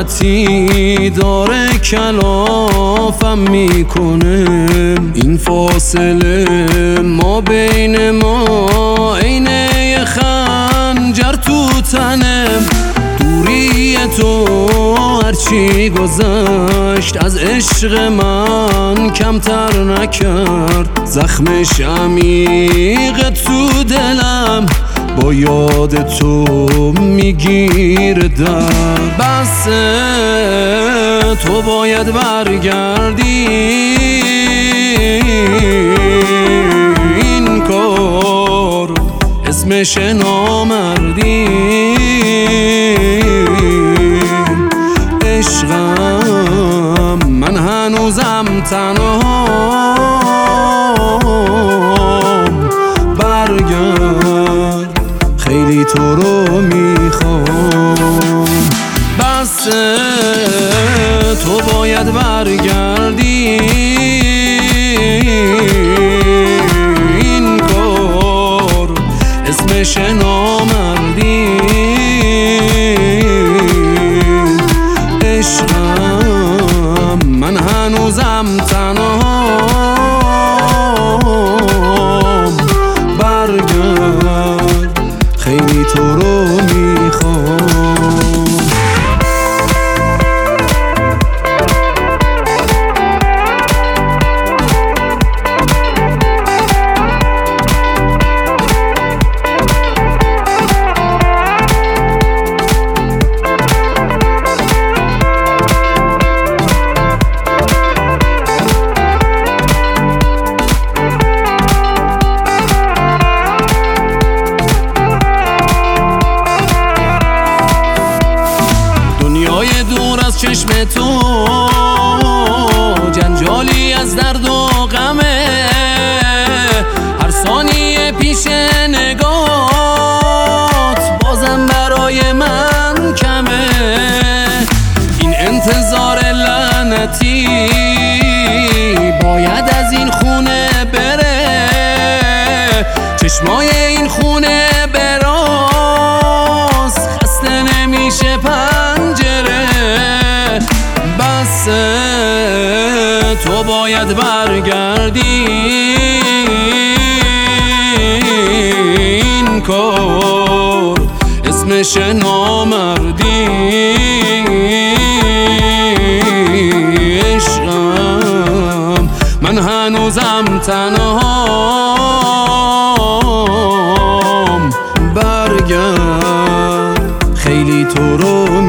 لعنتی داره کلافم میکنه. این فاصله ما بین ما عینه خنجر تو تنم. دوری تو هرچی گذشت از عشق من کمتر نکرد. زخمش عمیق تو دلم با یاد تو میگیره درد. بس تو باید برگردی، این کار اسمش نامردی. عشقم من هنوزم تنهام، برگرد خیلی تو رو میخوام. بس تو باید برگردی، این کار اسمش نامردی. عشقم من هنوزم تنهام، برگرد خیلی تو رو میخوام. دور از چشم تو جنجالی از درد و غمه، هر ثانیه پیش نگات بازم برای من کمه. این انتظار لعنتی باید از این خونه بره، چشمای این خونه براست خسته نمیشه پنجره. بس تو باید برگردی، این کار اسمش نامردی. عشقم من هنوزم تنهام، برگرد خیلی تو رو